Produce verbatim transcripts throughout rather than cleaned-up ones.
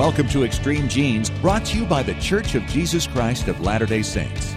Welcome to Extreme Genes, brought to you by The Church of Jesus Christ of Latter-day Saints.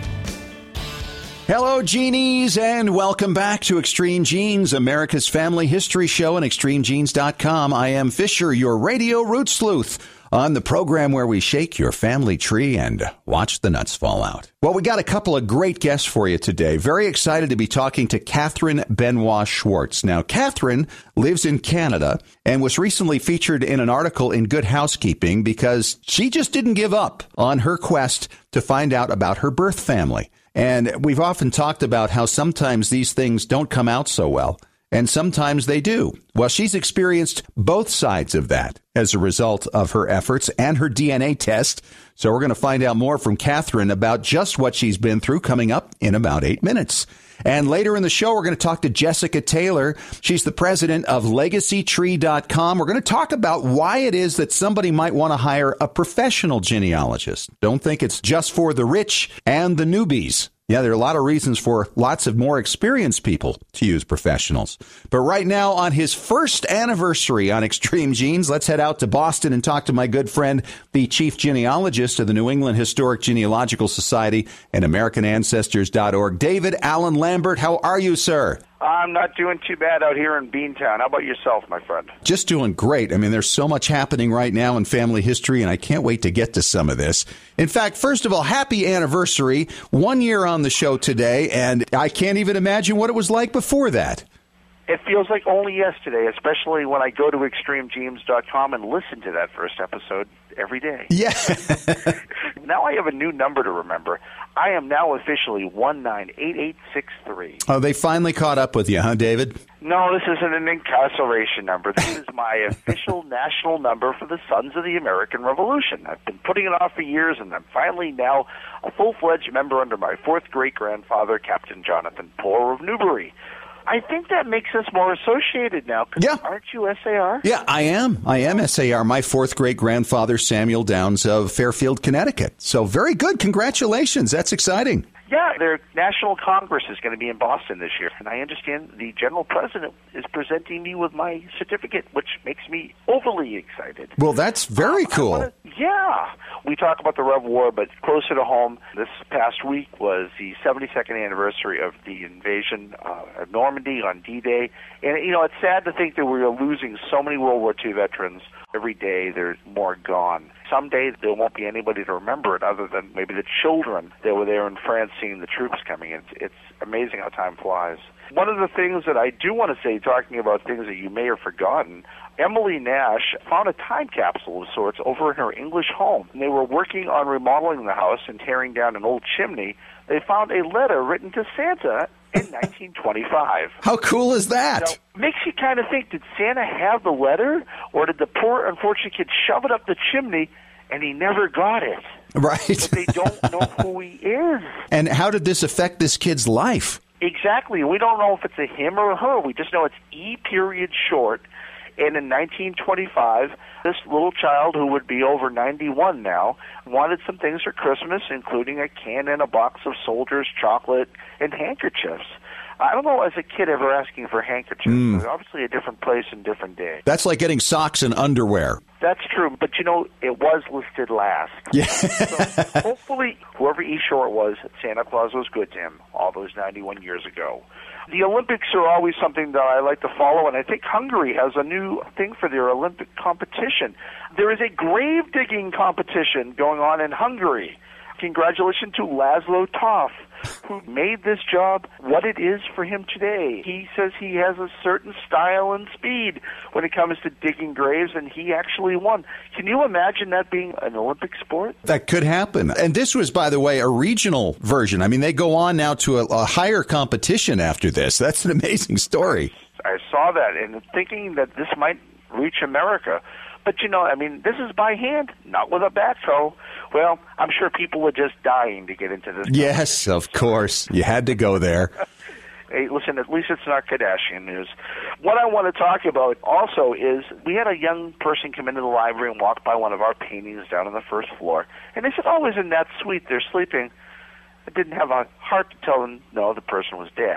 Hello, Genies, and welcome back to Extreme Genes, America's family history show on extreme genes dot com. I am Fisher, your radio root sleuth, on the program where we shake your family tree and watch the nuts fall out. Well, we got a couple of great guests for you today. Very excited to be talking to Catherine Benoit Schwartz. Now, Catherine lives in Canada and was recently featured in an article in Good Housekeeping because she just didn't give up on her quest to find out about her birth family. And we've often talked about how sometimes these things don't come out so well, and sometimes they do. Well, she's experienced both sides of that as a result of her efforts and her D N A test. So we're going to find out more from Catherine about just what she's been through coming up in about eight minutes. And later in the show, we're going to talk to Jessica Taylor. She's the president of legacy tree dot com. We're going to talk about why it is that somebody might want to hire a professional genealogist. Don't think it's just for the rich and the newbies. Yeah, there are a lot of reasons for lots of more experienced people to use professionals. But right now, on his first anniversary on Extreme Genes, let's head out to Boston and talk to my good friend, the chief genealogist of the New England Historic Genealogical Society and American Ancestors dot org, David Allen Lambert. How are you, sir? I'm not doing too bad out here in Beantown. How about yourself, my friend? Just doing great. I mean, there's so much happening right now in family history, and I can't wait to get to some of this. In fact, first of all, happy anniversary. One year on the show today, and I can't even imagine what it was like before that. It feels like only yesterday, especially when I go to extreme genes dot com and listen to that first episode every day. Yeah. Now I have a new number to remember. I am now officially one nine eight eight six three. Oh, they finally caught up with you, huh, David? No, this isn't an incarceration number. This is my official national number for the Sons of the American Revolution. I've been putting it off for years, and I'm finally now a full-fledged member under my fourth great-grandfather, Captain Jonathan Poor of Newbury. I think that makes us more associated now. Yeah. Aren't you S A R? Yeah, I am. I am S A R. My fourth great-grandfather, Samuel Downs of Fairfield, Connecticut. So very good. Congratulations. That's exciting. Yeah, their National Congress is going to be in Boston this year, and I understand the General President is presenting me with my certificate, which makes me overly excited. Well, that's very um, cool. Wanna, yeah. We talk about the Rev War, but closer to home, this past week was the seventy-second anniversary of the invasion uh, of Normandy on D-Day. And, you know, it's sad to think that we're losing so many World War Two veterans. Every day there's more gone. Someday there won't be anybody to remember it other than maybe the children that were there in France seeing the troops coming in. It's amazing how time flies. One of the things that I do want to say, talking about things that you may have forgotten, Emily Nash found a time capsule of sorts over in her English home. And they were working on remodeling the house and tearing down an old chimney. They found a letter written to Santa in nineteen twenty-five. How cool is that? You know, makes you kind of think, did Santa have the letter, or did the poor, unfortunate kid shove it up the chimney and he never got it? Right. But they don't know who he is. And how did this affect this kid's life? Exactly. We don't know if it's a him or a her. We just know it's E period short. And in nineteen twenty-five, this little child, who would be over ninety-one now, wanted some things for Christmas, including a can and a box of Soldiers chocolate and handkerchiefs. I don't know, as a kid, ever asking for handkerchiefs. Mm. It's obviously a different place and different day. That's like getting socks and underwear. That's true, but, you know, it was listed last. Yeah. So hopefully, whoever E. Short was, Santa Claus was good to him all those ninety-one years ago. The Olympics are always something that I like to follow, and I think Hungary has a new thing for their Olympic competition. There is a grave digging competition going on in Hungary. Congratulations to Laszlo Toff, who made this job what it is for him today. He says he has a certain style and speed when it comes to digging graves, and he actually won. Can you imagine that being an Olympic sport? That could happen. And this was, by the way, a regional version. I mean, they go on now to a, a higher competition after this. That's an amazing story. I saw that, and thinking that this might reach America. But, you know, I mean, this is by hand, not with a backhoe. Well, I'm sure people are just dying to get into this. Yes, of course. You had to go there. Hey, listen, at least it's not Kardashian news. What I want to talk about also is we had a young person come into the library and walk by one of our paintings down on the first floor. And they said, oh, isn't that sweet? They're sleeping. I didn't have a heart to tell them, no, the person was dead.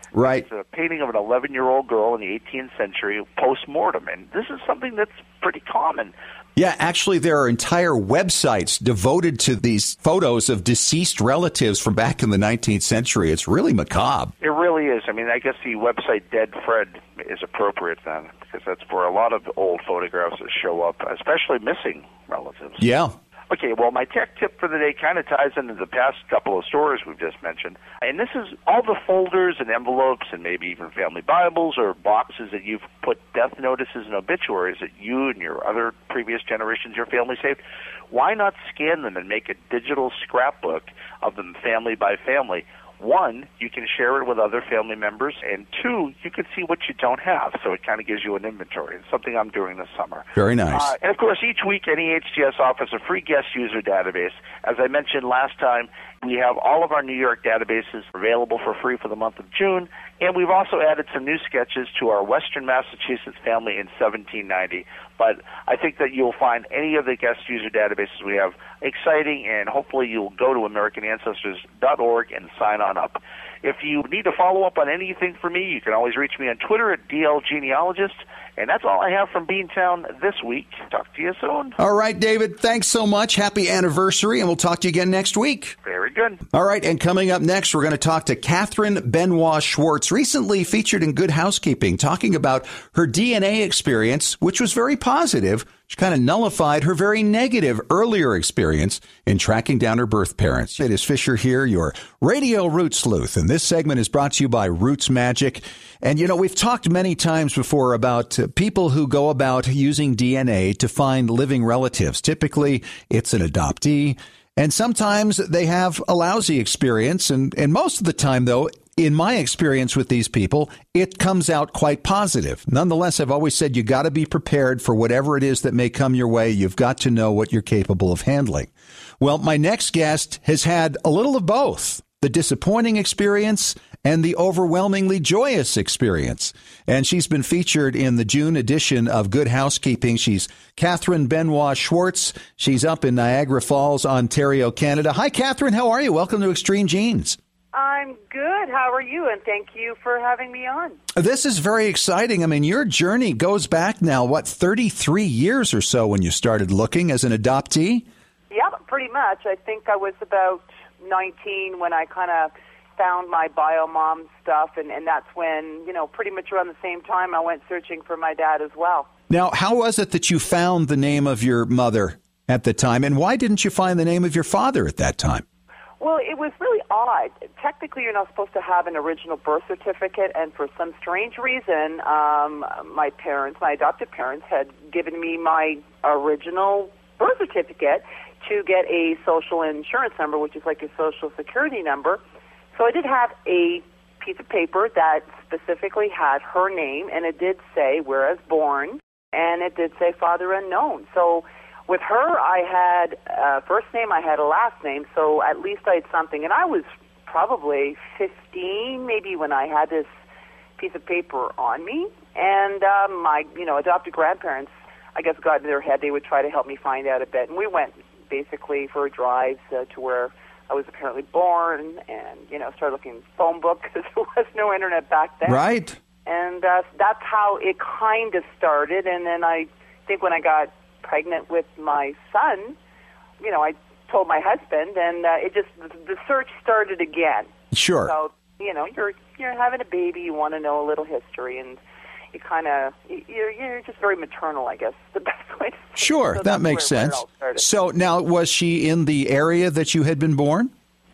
Right. It's a painting of an eleven-year-old girl in the eighteenth century post-mortem, and this is something that's pretty common. Yeah, actually, there are entire websites devoted to these photos of deceased relatives from back in the nineteenth century. It's really macabre. It really is. I mean, I guess the website Dead Fred is appropriate then, because that's where a lot of old photographs that show up, especially missing relatives. Yeah. Okay, well, my tech tip for the day kind of ties into the past couple of stories we've just mentioned. And this is all the folders and envelopes and maybe even family Bibles or boxes that you've put death notices and obituaries that you and your other previous generations, your family saved. Why not scan them and make a digital scrapbook of them family by family? One, you can share it with other family members, and two, you can see what you don't have, so it kind of gives you an inventory. It's something I'm doing this summer. Very nice. Uh, and, of course, each week, N E H G S offers a free guest user database. As I mentioned last time, we have all of our New York databases available for free for the month of June, and we've also added some new sketches to our Western Massachusetts family in seventeen ninety. But I think that you'll find any of the guest user databases we have exciting, and hopefully you'll go to American Ancestors dot org and sign on up. If you need to follow up on anything for me, you can always reach me on Twitter at D L Genealogist. And that's all I have from Beantown this week. Talk to you soon. All right, David, thanks so much. Happy anniversary, and we'll talk to you again next week. Very good. All right, and coming up next, we're going to talk to Catherine Benoit Schwartz, recently featured in Good Housekeeping, talking about her D N A experience, which was very positive. She kind of nullified her very negative earlier experience in tracking down her birth parents. It is Fisher here, your radio Root Sleuth, and this segment is brought to you by Roots Magic. And, you know, we've talked many times before about uh, people who go about using D N A to find living relatives. Typically, it's an adoptee, and sometimes they have a lousy experience. And, and most of the time, though, in my experience with these people, it comes out quite positive. Nonetheless, I've always said you got to be prepared for whatever it is that may come your way. You've got to know what you're capable of handling. Well, my next guest has had a little of both, the disappointing experience and the overwhelmingly joyous experience. And she's been featured in the June edition of Good Housekeeping. She's Catherine Benoit Schwartz. She's up in Niagara Falls, Ontario, Canada. Hi, Catherine. How are you? Welcome to Extreme Genes. I'm good. How are you? And thank you for having me on. This is very exciting. I mean, your journey goes back now, what, thirty-three years or so when you started looking as an adoptee? Yeah, pretty much. I think I was about nineteen when I kind of found my bio mom stuff, and, and that's when, you know, pretty much around the same time I went searching for my dad as well. Now, how was it that you found the name of your mother at the time, and why didn't you find the name of your father at that time? Well, it was really odd. Technically, you're not supposed to have an original birth certificate, and for some strange reason, um, my parents, my adopted parents, had given me my original birth certificate to get a social insurance number, which is like a social security number. So I did have a piece of paper that specifically had her name, and it did say whereas born, and it did say father unknown. So with her, I had a first name, I had a last name, so at least I had something. And I was probably fifteen, maybe, when I had this piece of paper on me. And um, my, you know, adopted grandparents, I guess, got in their head. They would try to help me find out a bit. And we went basically for drives uh, to where I was apparently born, and, you know, started looking in phone book because there was no internet back then. Right. And uh, that's how it kind of started. And then I think when I got pregnant with my son, you know, I told my husband, and uh, it just, the search started again. Sure. So, you know, you're you're having a baby, you want to know a little history, and you kind of, you're, you're just very maternal, I guess, the best way to say it. Sure, So that makes where, sense. where So now, was she in the area that you had been born?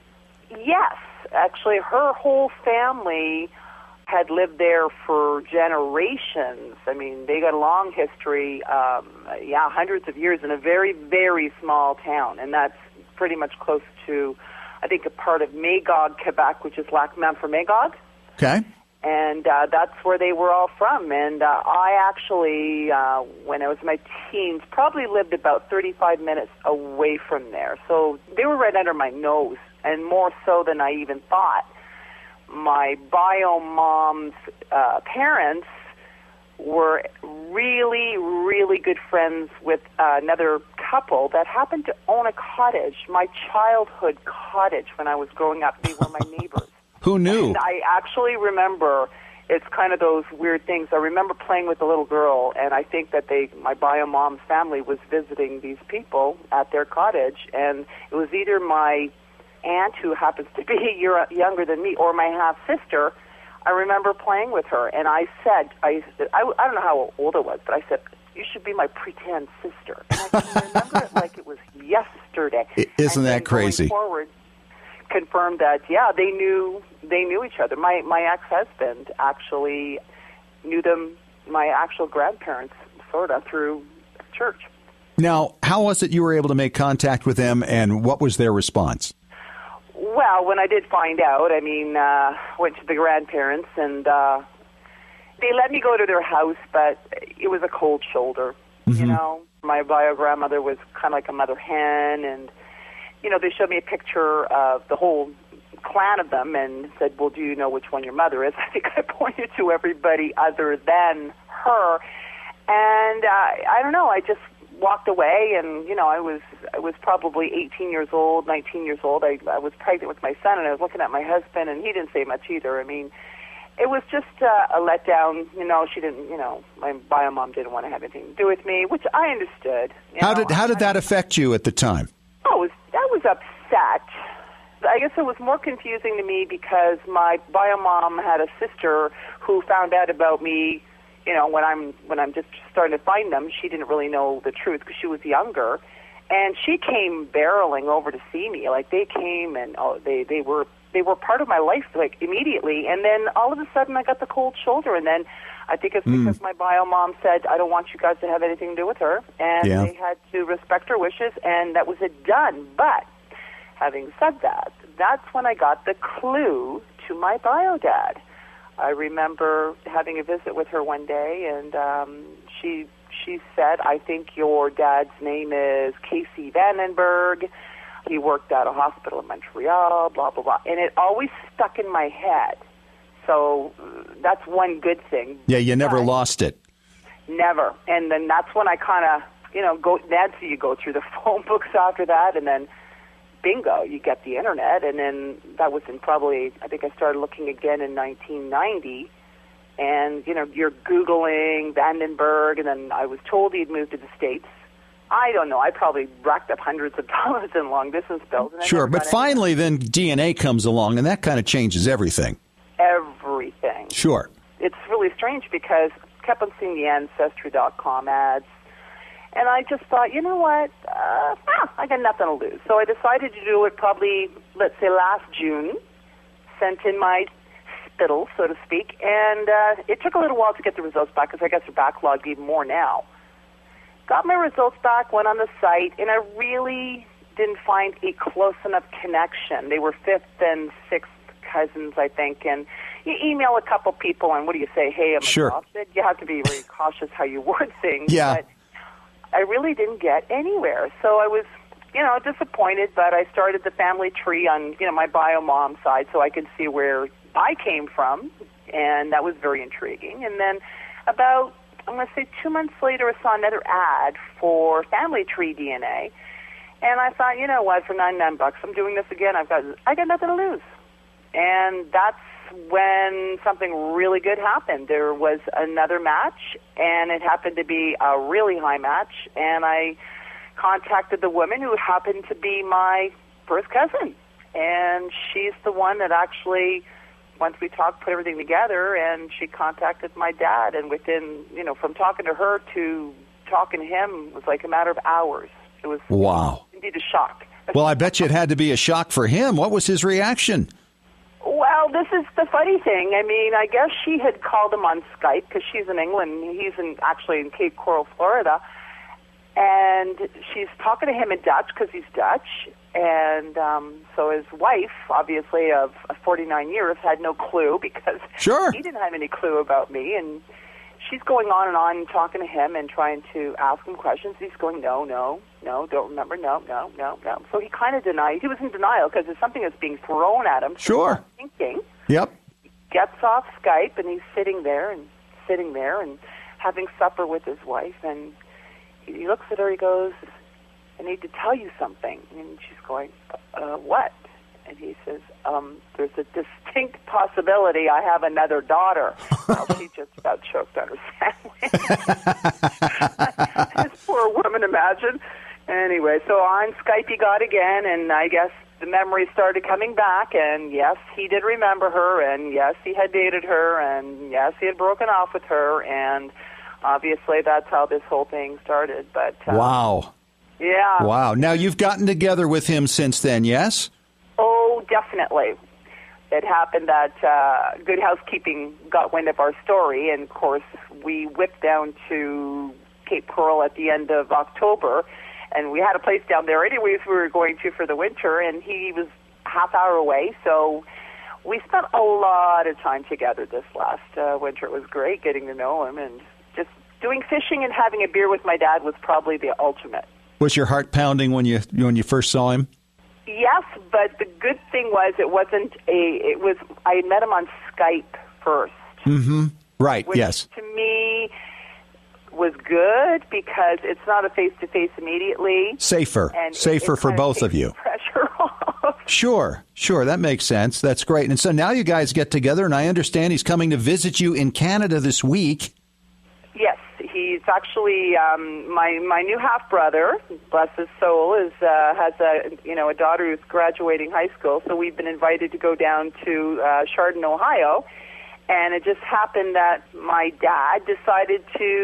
Yes. Actually, her whole family had lived there for generations. I mean, they got a long history, um, yeah, hundreds of years in a very, very small town, and that's pretty much close to, I think, a part of Magog, Quebec, which is Lac Mount for Magog. Okay. And uh, that's where they were all from. And uh, I actually, uh, when I was in my teens, probably lived about thirty-five minutes away from there. So they were right under my nose, and more so than I even thought. My bio mom's uh, parents were really, really good friends with uh, another couple that happened to own a cottage, my childhood cottage when I was growing up. They were my neighbors. Who knew? And I actually remember, it's kind of those weird things. I remember playing with the little girl, and I think that they, my bio mom's family was visiting these people at their cottage, and it was either my aunt, who happens to be a year younger than me, or my half-sister. I remember playing with her, and I said, I, I, I don't know how old I was, but I said, you should be my pretend sister. And I can remember it like it was yesterday. Isn't and that crazy? Going forward, confirmed that, yeah, they knew they knew each other. My my ex-husband actually knew them, my actual grandparents, sort of, through church. Now, how was it you were able to make contact with them, and what was their response? Well, when I did find out, I mean, uh, went to the grandparents, and uh, they let me go to their house, but it was a cold shoulder, mm-hmm. you know. My bio-grandmother was kind of like a mother hen, and, you know, they showed me a picture of the whole clan of them and said, well, do you know which one your mother is? I think I pointed to everybody other than her. And uh, I don't know, I just walked away, and, you know, I was I was probably eighteen years old, nineteen years old. I, I was pregnant with my son, and I was looking at my husband, and he didn't say much either. I mean, it was just uh, a letdown. You know, she didn't, you know, my bio mom didn't want to have anything to do with me, which I understood. You how know? did how did that affect you at the time? I was, I was upset. I guess it was more confusing to me because my bio mom had a sister who found out about me, you know, when I'm when I'm just starting to find them. She didn't really know the truth because she was younger, and she came barreling over to see me. Like, they came and oh, they they were they were part of my life, like, immediately. And then all of a sudden, I got the cold shoulder. And then I think it's because mm. my bio mom said, I don't want you guys to have anything to do with her, and yeah. they had to respect her wishes, and that was it, done. But having said that, that's when I got the clue to my bio dad. I remember having a visit with her one day, and um, she she said, I think your dad's name is Casey Vandenberg. He worked at a hospital in Montreal, blah, blah, blah. And it always stuck in my head. So that's one good thing. Yeah, you never but lost it. Never. And then that's when I kind of, you know, go, Nancy, you go through the phone books after that, and then bingo, you get the internet. And then that was in probably, I think I started looking again in nineteen ninety. And, you know, you're Googling Vandenberg, and then I was told he'd moved to the States. I don't know. I probably racked up hundreds of dollars in long-distance bills. And sure, but finally then D N A comes along, and that kind of changes everything. Everything. Sure. It's really strange because I kept on seeing the Ancestry dot com ads, and I just thought, you know what, uh, ah, I got nothing to lose. So I decided to do it probably, let's say, last June, sent in my spittle, so to speak, and uh, it took a little while to get the results back because I guess they're backlogged even more now. Got my results back, went on the site, and I really didn't find a close enough connection. They were fifth and sixth cousins, I think, and you email a couple people, and what do you say? Hey, I'm sure. adopted. You have to be very cautious how you word things. Yeah. But I really didn't get anywhere. So I was, you know, disappointed, but I started the family tree on, you know, my bio mom side so I could see where I came from, and that was very intriguing. And then about, I'm going to say two months later, I saw another ad for Family Tree D N A, and I thought, you know what, for ninety-nine bucks, I'm doing this again. I've got, I got nothing to lose. And that's when something really good happened. There was another match, and it happened to be a really high match, and I contacted the woman who happened to be my first cousin, and she's the one that actually, once we talked, put everything together, and she contacted my dad, and within, you know, from talking to her to talking to him was like a matter of hours. It was wow. indeed a shock. Well, I bet you it had to be a shock for him. What was his reaction? Well, this is the funny thing. I mean, I guess she had called him on Skype because she's in England. He's in actually in Cape Coral, Florida. And she's talking to him in Dutch because he's Dutch. And um, so his wife, obviously, of forty-nine years, had no clue because sure. he didn't have any clue about me. And she's going on and on talking to him and trying to ask him questions. He's going, no, no, no, don't remember, no, no, no, no. So he kind of denied. He was in denial because there's something that's being thrown at him. So sure. Thinking. Yep. Gets off Skype, and he's sitting there and sitting there and having supper with his wife. And he looks at her, he goes, I need to tell you something. And she's going, uh, what? And he says, um, there's a distinct possibility I have another daughter. Well, she just about choked on her sandwich. This poor woman, imagine. Anyway, so on Skype he got again, and I guess the memories started coming back, and yes, he did remember her, and yes, he had dated her, and yes, he had broken off with her, and obviously that's how this whole thing started. But uh, wow. Yeah. Wow. Now, you've gotten together with him since then, yes? Oh, definitely. It happened that uh, Good Housekeeping got wind of our story, and of course, we whipped down to Cape Coral at the end of October, and we had a place down there anyways we were going to for the winter, and he was a half hour away, so we spent a lot of time together this last uh, winter. It was great getting to know him, and just doing fishing and having a beer with my dad was probably the ultimate. Was your heart pounding when you when you first saw him? Yes, but the good thing was it wasn't a, it was, I met him on Skype first. Mm-hmm. Right, which yes. to me was good because it's not a face-to-face immediately. Safer. And Safer it, it for kind both of of you. Pressure off. Sure, sure. That makes sense. That's great. And so now you guys get together, and I understand he's coming to visit you in Canada this week. Yes, he's actually um, my my new half brother. Bless his soul, is uh, has a you know a daughter who's graduating high school. So we've been invited to go down to uh, Chardon, Ohio. And it just happened that my dad decided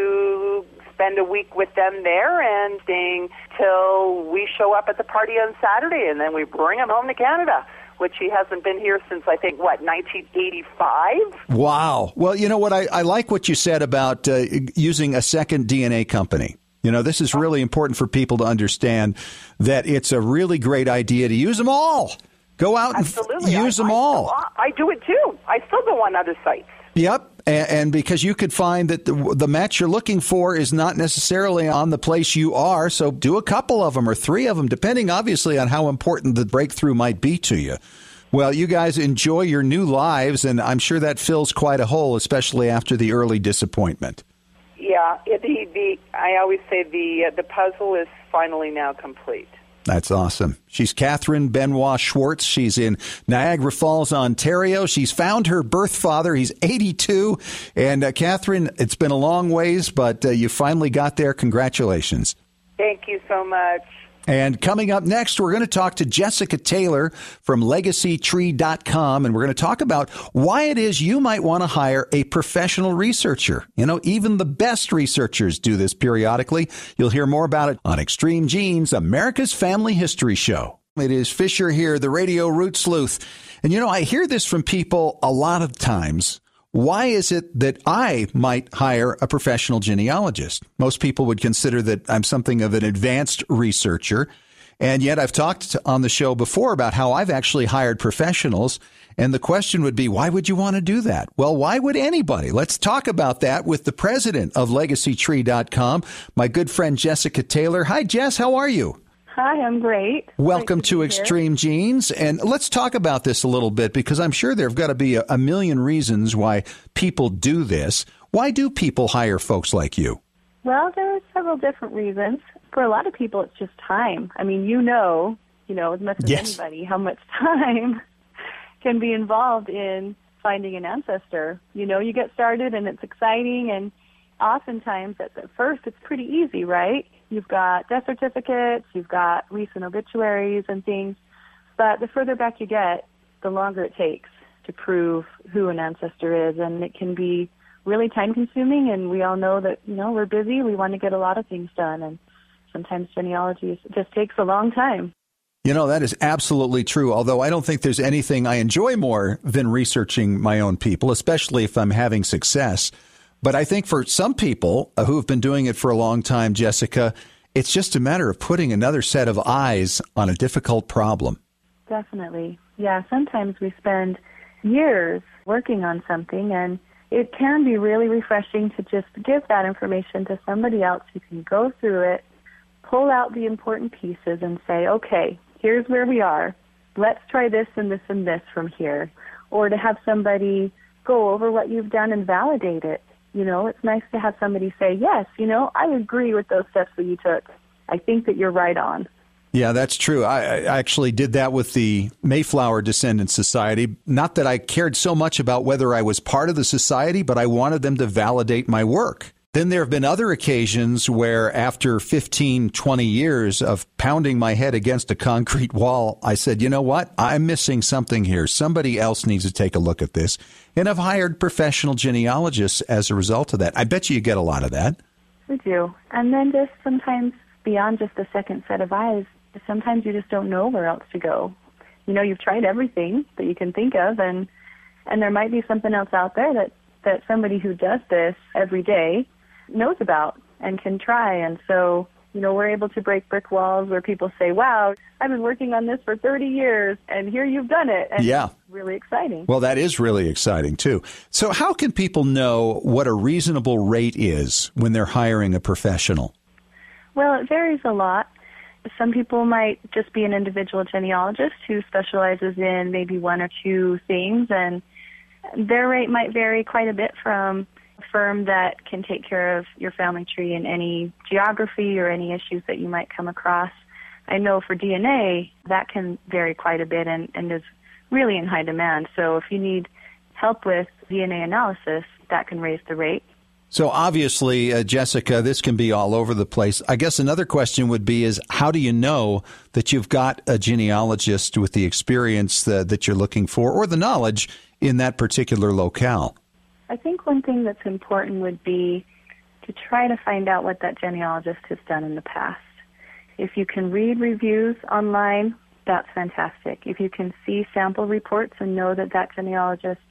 to spend a week with them there and staying till we show up at the party on Saturday, and then we bring him home to Canada, which he hasn't been here since, I think, what, nineteen eighty-five? Wow. Well, you know what? I, I like what you said about uh, using a second D N A company. You know, this is really important for people to understand that it's a really great idea to use them all. Go out and Absolutely. use I, them I all. Still, I do it too. I still go on other sites. Yep. And, and because you could find that the, the match you're looking for is not necessarily on the place you are. So do a couple of them or three of them, depending obviously on how important the breakthrough might be to you. Well, you guys enjoy your new lives, and I'm sure that fills quite a hole, especially after the early disappointment. Yeah. It, the, the, I always say the, uh, the puzzle is finally now complete. That's awesome. She's Catherine Benoit Schwartz. She's in Niagara Falls, Ontario. She's found her birth father. He's eighty-two. And uh, Catherine, it's been a long ways, but uh, you finally got there. Congratulations. Thank you so much. And coming up next, we're going to talk to Jessica Taylor from legacy tree dot com, and we're going to talk about why it is you might want to hire a professional researcher. You know, even the best researchers do this periodically. You'll hear more about it on Extreme Genes, America's Family History Show. It is Fisher here, the Radio Root Sleuth. And, you know, I hear this from people a lot of times. Why is it that I might hire a professional genealogist? Most people would consider that I'm something of an advanced researcher. And yet I've talked to, on the show before about how I've actually hired professionals. And the question would be, why would you want to do that? Well, why would anybody? Let's talk about that with the president of legacy tree dot com, my good friend Jessica Taylor. Hi, Jess. How are you? Hi, I'm great. Welcome Nice to, to Extreme Genes. And let's talk about this a little bit, because I'm sure there have got to be a, a million reasons why people do this. Why do people hire folks like you? Well, there are several different reasons. For a lot of people, it's just time. I mean, you know, you know, as much as Yes. anybody, how much time can be involved in finding an ancestor. You know, you get started and it's exciting, and oftentimes at the first it's pretty easy, right? You've got death certificates, you've got recent obituaries and things, but the further back you get, the longer it takes to prove who an ancestor is, and it can be really time-consuming, and we all know that, you know, we're busy, we want to get a lot of things done, and sometimes genealogy just takes a long time. You know, that is absolutely true, although I don't think there's anything I enjoy more than researching my own people, especially if I'm having success. But I think for some people who have been doing it for a long time, Jessica, it's just a matter of putting another set of eyes on a difficult problem. Definitely. Yeah, sometimes we spend years working on something, and it can be really refreshing to just give that information to somebody else who can go through it, pull out the important pieces, and say, okay, here's where we are. Let's try this and this and this from here. Or to have somebody go over what you've done and validate it. You know, it's nice to have somebody say, yes, you know, I agree with those steps that you took. I think that you're right on. Yeah, that's true. I, I actually did that with the Mayflower Descendants Society. Not that I cared so much about whether I was part of the society, but I wanted them to validate my work. Then there have been other occasions where after fifteen, twenty years of pounding my head against a concrete wall, I said, you know what? I'm missing something here. Somebody else needs to take a look at this. And I've hired professional genealogists as a result of that. I bet you you get a lot of that. We do. And then just sometimes beyond just the second set of eyes, sometimes you just don't know where else to go. You know, you've tried everything that you can think of, and and there might be something else out there that, that somebody who does this every day knows about and can try. And so, you know, we're able to break brick walls where people say, wow, I've been working on this for thirty years, and here you've done it. And yeah. It's really exciting. Well, that is really exciting, too. So how can people know what a reasonable rate is when they're hiring a professional? Well, it varies a lot. Some people might just be an individual genealogist who specializes in maybe one or two things, and their rate might vary quite a bit from a firm that can take care of your family tree in any geography or any issues that you might come across. I know for D N A, that can vary quite a bit and, and is really in high demand. So if you need help with D N A analysis, that can raise the rate. So obviously, uh, Jessica, this can be all over the place. I guess another question would be is how do you know that you've got a genealogist with the experience that, that you're looking for or the knowledge in that particular locale? I think one thing that's important would be to try to find out what that genealogist has done in the past. If you can read reviews online, that's fantastic. If you can see sample reports and know that that genealogist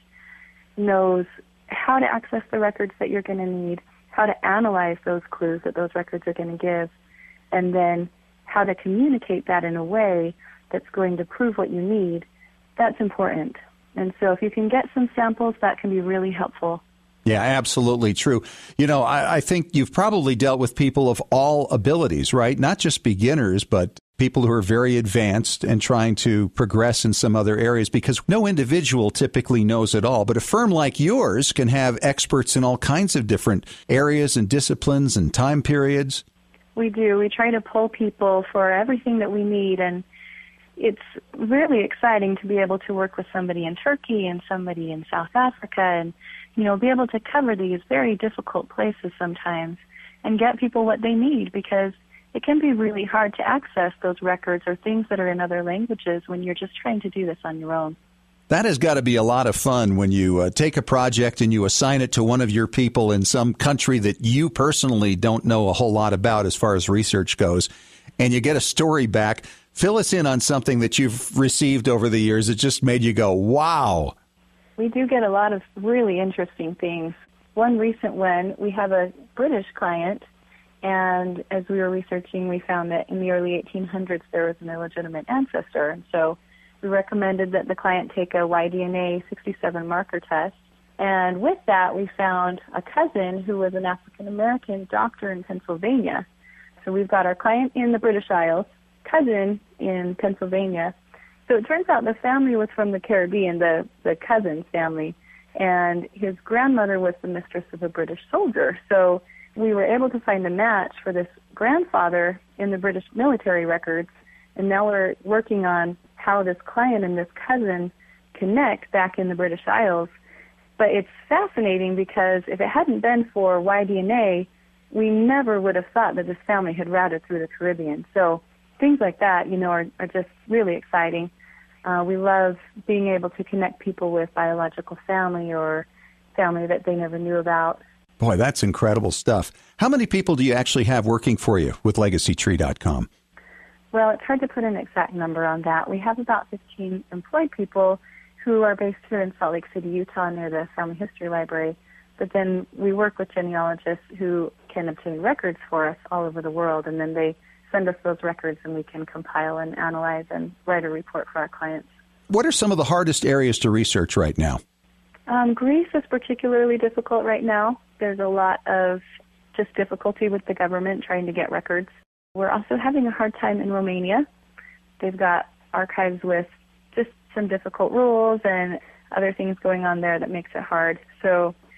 knows how to access the records that you're going to need, how to analyze those clues that those records are going to give, and then how to communicate that in a way that's going to prove what you need, that's important. And so if you can get some samples, that can be really helpful. Yeah, absolutely true. You know, I, I think you've probably dealt with people of all abilities, right? Not just beginners, but people who are very advanced and trying to progress in some other areas, because no individual typically knows it all. But a firm like yours can have experts in all kinds of different areas and disciplines and time periods. We do. We try to pull people for everything that we need, and it's really exciting to be able to work with somebody in Turkey and somebody in South Africa and, you know, be able to cover these very difficult places sometimes and get people what they need, because it can be really hard to access those records or things that are in other languages when you're just trying to do this on your own. That has got to be a lot of fun when you uh, take a project and you assign it to one of your people in some country that you personally don't know a whole lot about as far as research goes, and you get a story back. Fill us in on something that you've received over the years that just made you go, wow. We do get a lot of really interesting things. One recent one, we have a British client, and as we were researching, we found that in the early eighteen hundreds there was an illegitimate ancestor. And so we recommended that the client take a Y D N A sixty-seven marker test. And with that, we found a cousin who was an African-American doctor in Pennsylvania. So we've got our client in the British Isles, cousin in Pennsylvania. So it turns out the family was from the Caribbean, the, the cousin's family, and his grandmother was the mistress of a British soldier. So we were able to find a match for this grandfather in the British military records, and now we're working on how this client and this cousin connect back in the British Isles. But it's fascinating because if it hadn't been for Y D N A, we never would have thought that this family had routed through the Caribbean. So things like that, you know, are, are just really exciting. Uh, we love being able to connect people with biological family or family that they never knew about. Boy, that's incredible stuff. How many people do you actually have working for you with Legacy Tree dot com? Well, it's hard to put an exact number on that. We have about fifteen employed people who are based here in Salt Lake City, Utah, near the Family History Library. But then we work with genealogists who can obtain records for us all over the world, and then they send us those records and we can compile and analyze and write a report for our clients. What are some of the hardest areas to research right now? Um, Greece is particularly difficult right now. There's a lot of just difficulty with the government trying to get records. We're also having a hard time in Romania. They've got archives with just some difficult rules and other things going on there that makes it hard. So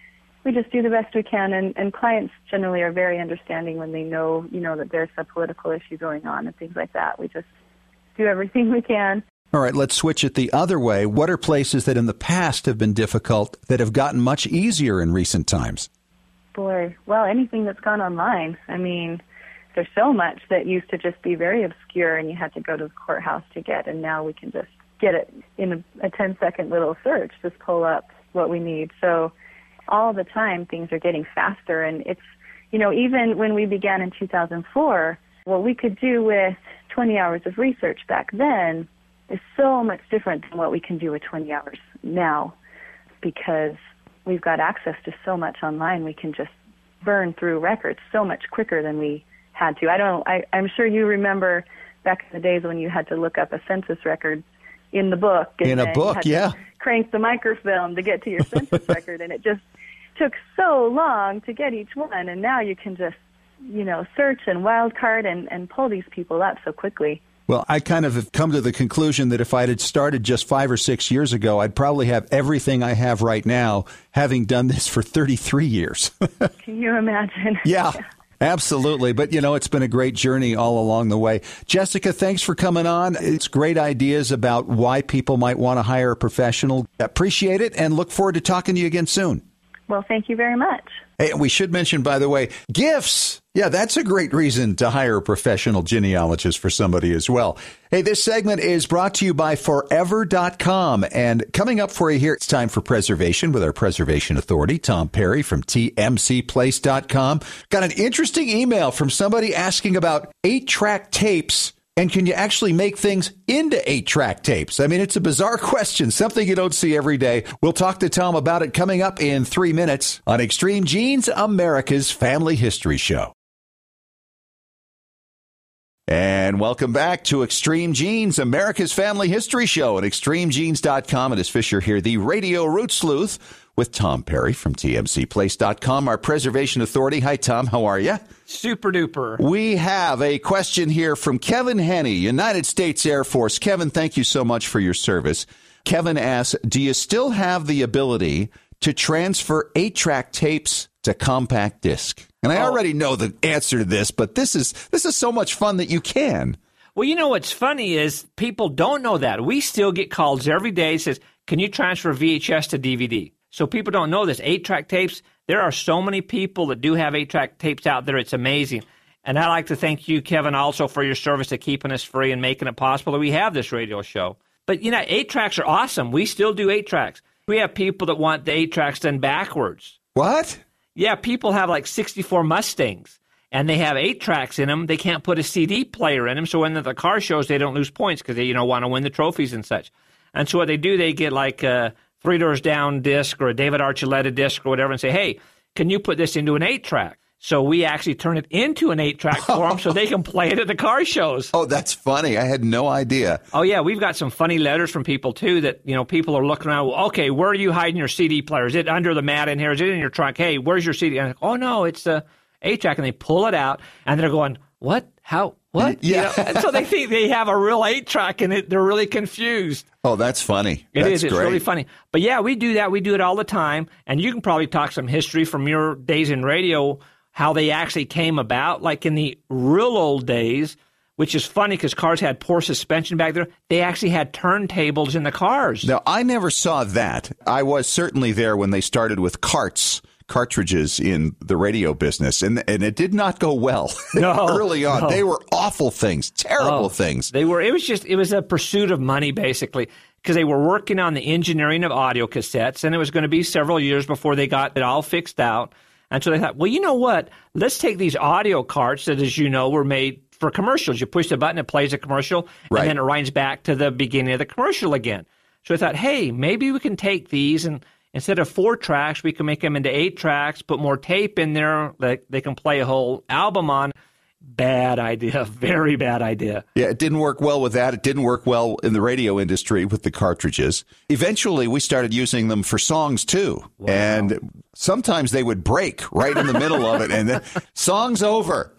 we just do the best we can, and, and clients generally are very understanding when they know, you know, that there's a political issue going on and things like that. We just do everything we can. All right, let's switch it the other way. What are places that in the past have been difficult that have gotten much easier in recent times? Boy, well, anything that's gone online. I mean, there's so much that used to just be very obscure and you had to go to the courthouse to get, and now we can just get it in a, a ten-second little search, just pull up what we need. So all the time things are getting faster, and it's, you know, even when we began in two thousand four, what we could do with twenty hours of research back then is so much different than what we can do with twenty hours now, because we've got access to so much online. We can just burn through records so much quicker than we had to. I don't. I, I'm sure you remember back in the days when you had to look up a census record in the book. And in a book, yeah. Crank the microfilm to get to your census record, and it just took so long to get each one. And now you can just, you know, search and wildcard and, and pull these people up so quickly. Well, I kind of have come to the conclusion that if I had started just five or six years ago, I'd probably have everything I have right now, having done this for thirty-three years. Can you imagine? Yeah, absolutely. But, you know, it's been a great journey all along the way. Jessica, thanks for coming on. It's great ideas about why people might want to hire a professional. Appreciate it and look forward to talking to you again soon. Well, thank you very much. Hey, we should mention, by the way, gifts. Yeah, that's a great reason to hire a professional genealogist for somebody as well. Hey, this segment is brought to you by forever dot com. And coming up for you here, it's time for preservation with our preservation authority, Tom Perry from T M C place dot com. Got an interesting email from somebody asking about eight-track tapes. And can you actually make things into eight-track tapes? I mean, it's a bizarre question, something you don't see every day. We'll talk to Tom about it coming up in three minutes on Extreme Genes, America's Family History Show. And welcome back to Extreme Genes, America's Family History Show at extreme genes dot com. It is Fisher here, the Radio Root Sleuth, with Tom Perry from T M C place dot com, our preservation authority. Hi, Tom. How are you? Super duper. We have a question here from Kevin Henney, United States Air Force. Kevin, thank you so much for your service. Kevin asks, do you still have the ability to transfer eight-track tapes to compact disc? And I oh. already know the answer to this, but this is this is so much fun that you can. Well, you know what's funny is people don't know that. We still get calls every day that says, can you transfer V H S to D V D? So people don't know this. Eight-track tapes, there are so many people that do have eight-track tapes out there. It's amazing. And I'd like to thank you, Kevin, also for your service to keeping us free and making it possible that we have this radio show. But, you know, eight-tracks are awesome. We still do eight-tracks. We have people that want the eight-tracks done backwards. What? Yeah, people have like sixty-four Mustangs, and they have eight tracks in them. They can't put a C D player in them, so when the car shows, they don't lose points because they, you know, want to win the trophies and such. And so what they do, they get like a Three Doors Down disc or a David Archuleta disc or whatever and say, hey, can you put this into an eight-track? So we actually turn it into an eight-track for them so they can play it at the car shows. Oh, that's funny. I had no idea. Oh, yeah. We've got some funny letters from people, too, that, you know, people are looking around. Okay, where are you hiding your C D player? Is it under the mat in here? Is it in your trunk? Hey, where's your C D? And I'm like, oh, no, it's the eight-track. And they pull it out, and they're going, what? How? What? Yeah. You know? And so they think they have a real eight-track, and it, they're really confused. Oh, that's funny. It that's is. It's great. really funny. But, yeah, we do that. We do it all the time. And you can probably talk some history from your days in radio, how they actually came about. Like in the real old days, which is funny because cars had poor suspension back there, they actually had turntables in the cars. Now, I never saw that. I was certainly there when they started with carts. Cartridges in the radio business, and and it did not go well no, early on. No. They were awful things, terrible oh, things. They were. It was just. It was a pursuit of money, basically, because they were working on the engineering of audio cassettes, and it was going to be several years before they got it all fixed out. And so they thought, well, you know what? Let's take these audio carts that, as you know, were made for commercials. You push the button, it plays a commercial, right. and then it winds back to the beginning of the commercial again. So I thought, hey, maybe we can take these and instead of four tracks, we can make them into eight tracks, put more tape in there that they can play a whole album on. bad idea, very bad idea. Yeah, it didn't work well with that. It didn't work well in the radio industry with the cartridges. Eventually, we started using them for songs, too. Wow. And sometimes they would break right in the middle of it, and then song's over.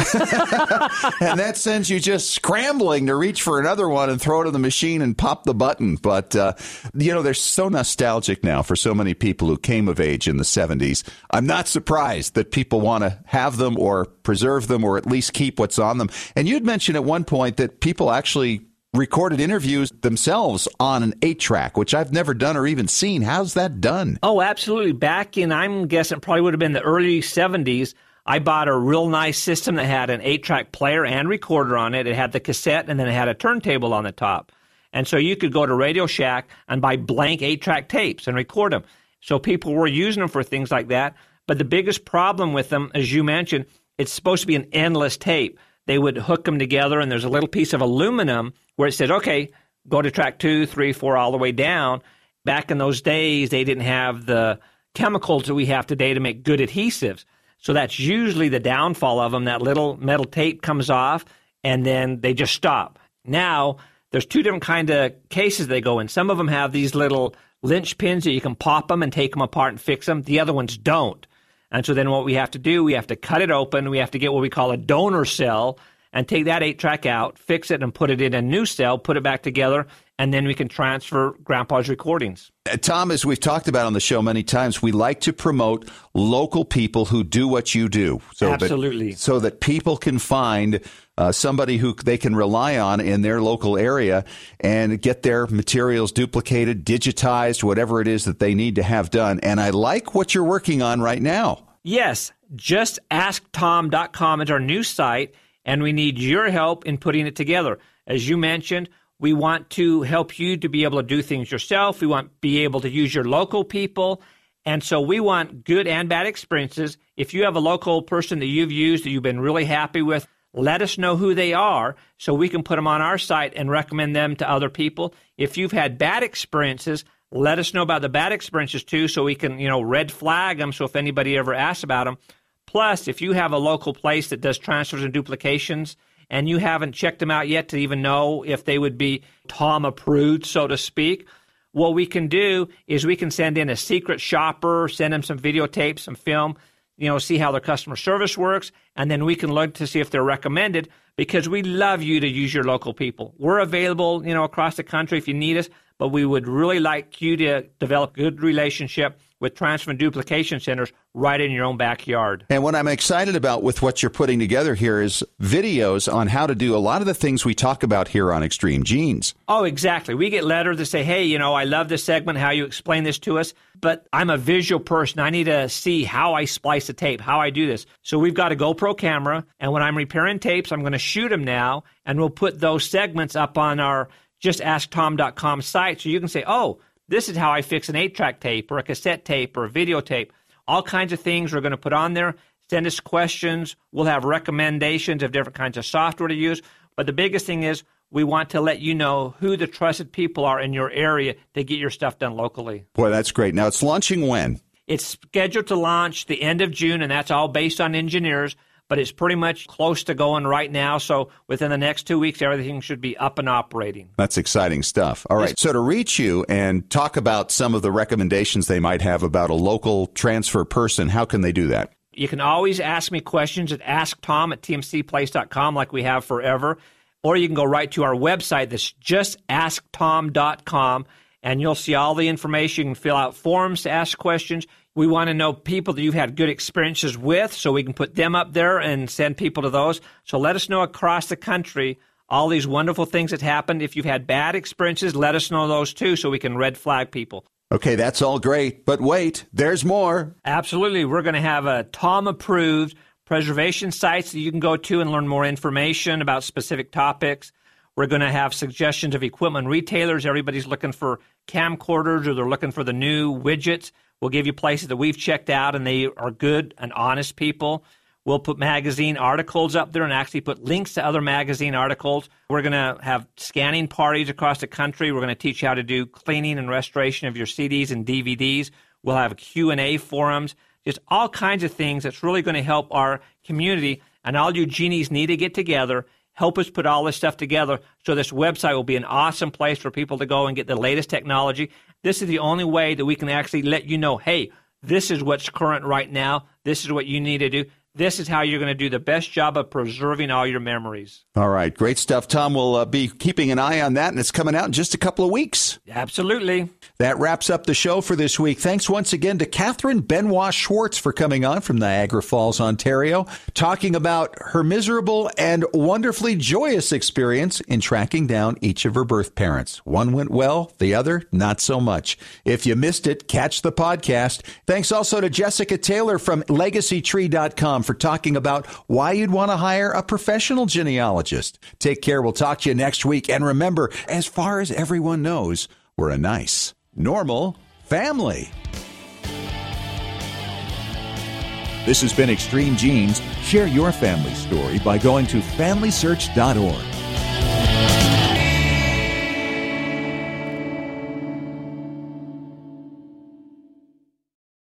And that sends you just scrambling to reach for another one and throw it in the machine and pop the button. But, uh, you know, they're so nostalgic now for so many people who came of age in the seventies. I'm not surprised that people want to have them or preserve them or at least keep what's on them. And you'd mentioned at one point that people actually recorded interviews themselves on an eight track, which I've never done or even seen. How's that done? Oh, absolutely. Back in, I'm guessing, it probably would have been the early seventies, I bought a real nice system that had an eight track player and recorder on it. It had the cassette, and then it had a turntable on the top. And so you could go to Radio Shack and buy blank eight track tapes and record them. So people were using them for things like that. But the biggest problem with them, as you mentioned, it's supposed to be an endless tape. They would hook them together, and there's a little piece of aluminum where it said, okay, go to track two, three, four, all the way down. Back in those days, they didn't have the chemicals that we have today to make good adhesives. So that's usually the downfall of them. That little metal tape comes off, and then they just stop. Now, there's two different kind of cases they go in. Some of them have these little linch pins that you can pop them and take them apart and fix them. The other ones don't. And so then what we have to do, we have to cut it open. We have to get what we call a donor cell and take that eight-track out, fix it, and put it in a new cell, put it back together, and then we can transfer Grandpa's recordings. Uh, Tom, as we've talked about on the show many times, we like to promote local people who do what you do. So Absolutely. That, so that people can find uh, somebody who they can rely on in their local area and get their materials duplicated, digitized, whatever it is that they need to have done. And I like what you're working on right now. Yes, just ask tom dot com is our new site, and we need your help in putting it together. As you mentioned, we want to help you to be able to do things yourself. We want to be able to use your local people. And so we want good and bad experiences. If you have a local person that you've used that you've been really happy with, let us know who they are so we can put them on our site and recommend them to other people. If you've had bad experiences, let us know about the bad experiences too so we can, you know, red flag them so if anybody ever asks about them. Plus, if you have a local place that does transfers and duplications and you haven't checked them out yet to even know if they would be Tom approved, so to speak, what we can do is we can send in a secret shopper, send them some videotape, some film, you know, see how their customer service works, and then we can look to see if they're recommended because we love you to use your local people. We're available, you know, across the country if you need us, but we would really like you to develop a good relationship with transfer and duplication centers right in your own backyard. And what I'm excited about with what you're putting together here is videos on how to do a lot of the things we talk about here on Extreme Genes. Oh, exactly. We get letters that say, hey, you know, I love this segment, how you explain this to us, but I'm a visual person. I need to see how I splice a tape, how I do this. So we've got a GoPro camera, and when I'm repairing tapes, I'm going to shoot them now, and we'll put those segments up on our just ask tom dot com site so you can say, oh, this is how I fix an eight-track tape or a cassette tape or a videotape. All kinds of things we're going to put on there. Send us questions. We'll have recommendations of different kinds of software to use. But the biggest thing is we want to let you know who the trusted people are in your area to get your stuff done locally. Boy, that's great. Now, it's launching when? It's scheduled to launch the end of June, and that's all based on engineers. But it's pretty much close to going right now. So within the next two weeks, everything should be up and operating. That's exciting stuff. All right. Yes. So to reach you and talk about some of the recommendations they might have about a local transfer person, how can they do that? You can always ask me questions at ask tom at t m c place dot com like we have forever. Or you can go right to our website that's just ask tom dot com, and you'll see all the information. You can fill out forms to ask questions. We want to know people that you've had good experiences with so we can put them up there and send people to those. So let us know across the country all these wonderful things that happened. If you've had bad experiences, let us know those too so we can red flag people. Okay, that's all great. But wait, there's more. Absolutely. We're going to have a Tom-approved preservation sites that you can go to and learn more information about specific topics. We're going to have suggestions of equipment retailers. Everybody's looking for camcorders or they're looking for the new widgets. We'll give you places that we've checked out, and they are good and honest people. We'll put magazine articles up there and actually put links to other magazine articles. We're going to have scanning parties across the country. We're going to teach you how to do cleaning and restoration of your C Ds and D V Ds. We'll have Q and A forums, just all kinds of things that's really going to help our community. And all you genies need to get together, help us put all this stuff together so this website will be an awesome place for people to go and get the latest technology. This is the only way that we can actually let you know, hey, this is what's current right now. This is what you need to do. This is how you're going to do the best job of preserving all your memories. All right. Great stuff. Tom will uh, be keeping an eye on that, and it's coming out in just a couple of weeks. Absolutely. That wraps up the show for this week. Thanks once again to Catherine Benoit Schwartz for coming on from Niagara Falls, Ontario, talking about her miserable and wonderfully joyous experience in tracking down each of her birth parents. One went well, the other not so much. If you missed it, catch the podcast. Thanks also to Jessica Taylor from legacy tree dot com for talking about why you'd want to hire a professional genealogist. Take care. We'll talk to you next week. And remember, as far as everyone knows, we're a nice, normal family. This has been Extreme Genes. Share your family story by going to family search dot org.